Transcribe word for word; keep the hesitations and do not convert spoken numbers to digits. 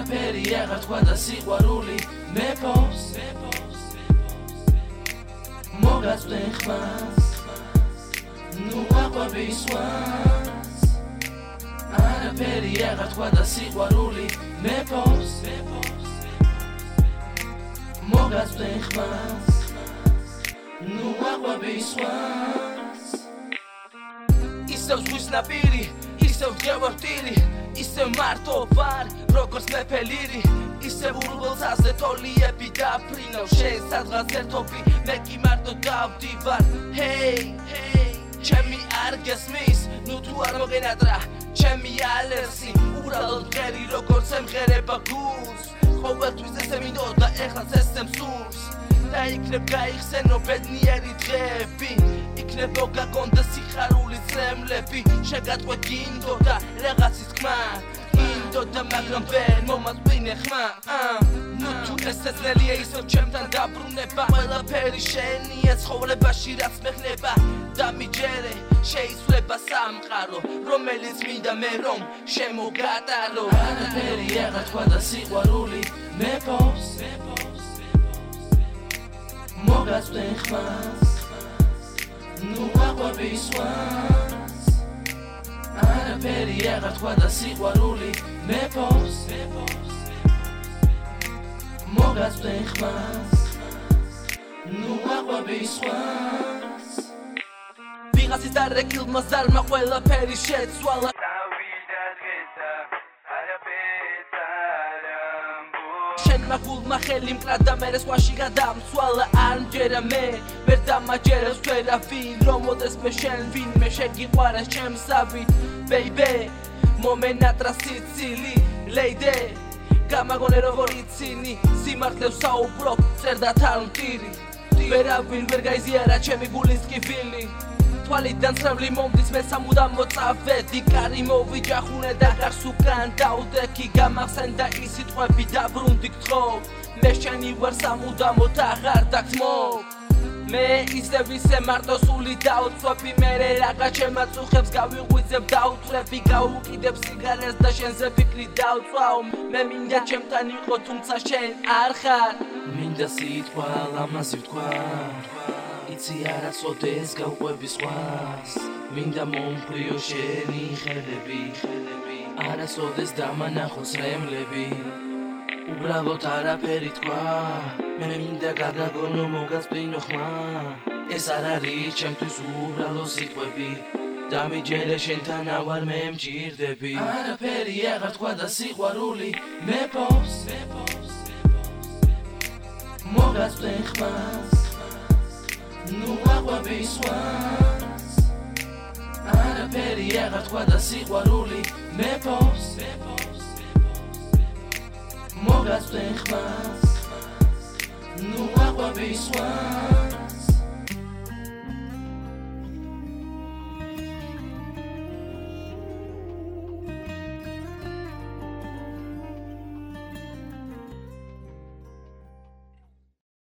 არაფერი აღარ თქვა და სიყვარული მეფობს მოგაწვენ ხმას ნუ აყვები სვანს არაფერი აღარ თქვა და სიყვარული მეფობს მოგაწვენ ხმას ნუ აყვები სვანს ისევ ზღვის ნაპირი ისევ დღევართირი ისევ მარტო ვარ როგორც მეფელირი ისევ ურბელსაზე თოლიები დაფრინავ შენ სადღაც ერთობი მე კი მარტო დავდივარ ჰეი ჩემი არ გესმის ნუ თუ არ მოგენატრა ჩემი ალერსი უბრალოდ მღერი როგორც ემღერება გულს ყოველთვის ესე მინდოდა ეხლაც ესე მსურს და იქნებ გაიხსენო ბედნიერი დღეები იქნებო გაგონდა სიხარული წრემლები შეგაწყვე გინდოდა რაღაცის თქმა გინდოდა მაგრამ ვერ მომაწვინე ხმა ნუ თუ ესე ძლელია ისევ ჩემთან დაბრუნება ყველაფერი შენია ცხოვრებაში რაც მეხნება და მიჯერე შეიცვლება სამყარო რომელიც მინდა მე რომ შემოგატარო არაფერი აღარ თქვა და სიყვარული მეფობს მოგაწვენ ხმას ნუ აყვები სვანს არაფერი აღარ თქვა და სიყვარული მეფობს მოგაწვენ ხმას ნუ აყვები სვანს ვიღაცის დარეკილმა ზარმა ყველაფერი შეცვალა შენმა გულმა ხელი მკრა და მერე სხვაში გადამცვალა არ მჯერა მე ვერ დამაჯერებს ვერავინ რომ მოდეს მე შენ ვინმე შეგიყვარეს ჩემსავი ბეიბე მომენატრა სიცილი ლეიდე გამაგონე როგორ იცინი სიმართლე ვსაუბრობ წერდა თალმტირი ვერავინ ვერ გაიზიარა ჩემი გულის კიფილი თვალიდან წრემლი მომდის მე სამუდამ მოწავედი კარი მოვიჯახუნე და გარს უკან დაუდექი გამახსენდა ის სიტყვები დაბრუნდი გთხოვ მე შენი ვარ სამუდამოდ აღარ დაგთმობ მე ისევ ისე მარტო სული დაუცვაფი მერე რაღა შემაწუხებს გავიღვიძებ დაუთვრები გაუკიდებ სიგარეს და შენზე ფიქრი დავწვავ მე მინდა ჩემთან იყო თუმცა შენ არ ხარ მინდა სიტყვა ლამაზი ვთქვა იცი არასოდეს გავყვები სხვას მინდა მომფრიო შენი ხელები არასოდეს დამანახოს რემლები უბრალოდ არაფერი თქვა მე მინდა გადაგონო მოგაწვინო ხმა ეს არ არის ჩემთვის უბრალოდ სიტყვები დამიჯერე შენთან ავარ მე მჭირდები არაფერი აღარ თქვა და სიყვარული მეფობს მოგაწვენ ხმას ნუ აყვები სვანს არაფერი აღარ თქვა და სიყვარული მეფობს მოგაწვენ ხმას ნუ აყვები სვანს